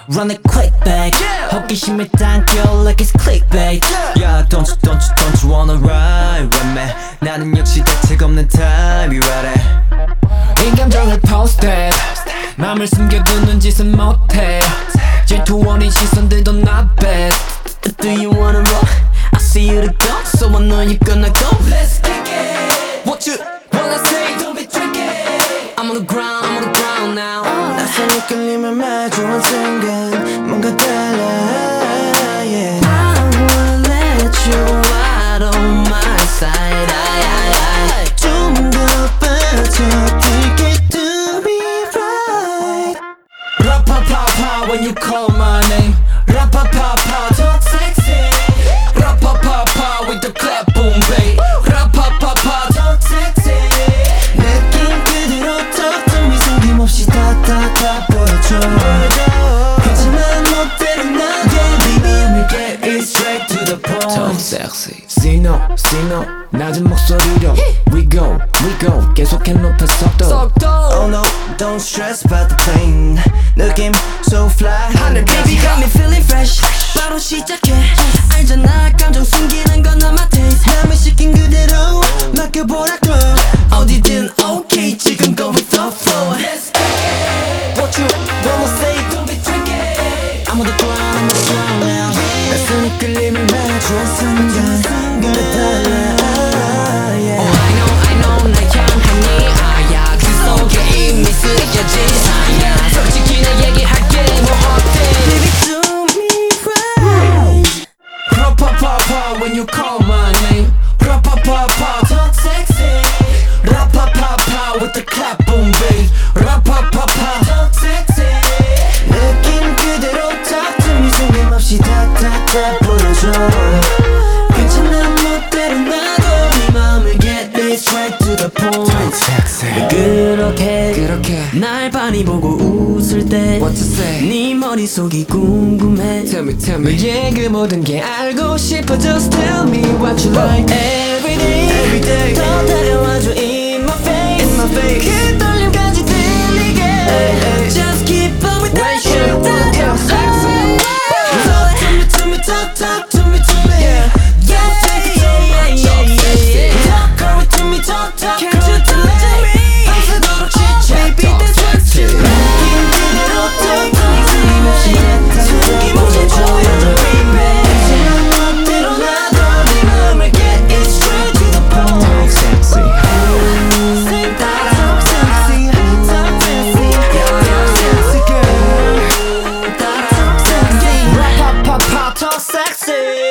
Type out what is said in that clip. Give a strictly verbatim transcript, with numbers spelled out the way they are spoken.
run it quick back. 호기심에 당겨 like it's clickbait. Yeah, don't you, don't you, don't you wanna ride with me? 나는 역시 대책 없는 타입이라래. 이 감정을 posted 맘을 숨겨두는 짓은 못해 질투원인 시선들도 not bad. Do you wanna roll? I see you to go, so I know you're gonna go. Let's kick it. What you wanna say? Don't be tricky. I'm on the ground, I'm on the ground now. 낯선 이끌림을 마주한 순간 뭔가 달라. Yeah. I wanna let you out on my side. I, I, I. 좀 더 빠져들게 to be right. Ra-pa-pa-pa when you call my name. Ra-pa-pa-pa talk sexy. Ra-pa-pa-pa with the clap boom babe. Ra-pa-pa-pa talk sexy. 느낌 그대로 턱도 미소김없이 다다다 보여줘. 하지만 멋대로 나도 baby I'ma get it straight to the point. Talk sexy. See no, see no. 낮은 목소리로 We go, we go. 계속해 높여 속도. Oh no, don't stress about the pain. 느낌 so fly. 하늘 baby got me feeling fresh. 바로 시작해. 알잖아 감정 숨기는 건 not my taste. 맘을 시킨 그대로 맡겨보라고. 어디든 okay 지금 go with the flow. Let's get it. What you wanna say? Don't be tricky. I'm on the ground, I'm on the ground now. 낯선 이끌림을 마주한 순간 뭔가 달라. Yeah. Oh I know I know 날 향한 네 아야 그 속에 이미 쓰여진 사야. 솔직히 나 얘기할게 뭐 어때? Baby do me right. Ra-pa-pa-pa when you call my name. Ra-pa-pa-pa talk sexy. Ra-pa-pa-pa with the clap boom babe. Ra-pa-pa-pa talk sexy. 느낌 그대로 턱도 미소김없이 다다다 보여줘. 괜찮아 멋대로 나도 네 맘을 get it straight to the point. 그렇게 그렇게 날 많이 보고 웃을 때 What to say? 네 머릿속이 궁금해. Tell me, tell me. 너의 그 모든 게 알고 싶어. Just tell me what you like. Every day, Every day. 더 다가와줘 in my face, In my face. 그 떨림까지 들리게. hey. Just keep on with When that you shit. wanna talk sexy. Talk to me, to me, talk, talk to me, to me. Yeah. Yeah, Take it so much, yeah, yeah, sexy. yeah. Talk, girl, to me, talk, talk, Can't girl, you to me. tell me? 밤새도록 chit-chat, Baby, talk that's what sexy. you like. 느낌 그대로 턱도 미소김없이 다다다 보여줘. 괜찮아 멋대로 나도 네 맘을 get it straight to the point. Talk sexy. Say that talk sexy, talk sexy, talk sexy girl. Talk sexy. Ra-pa-pa-pa talk sexy.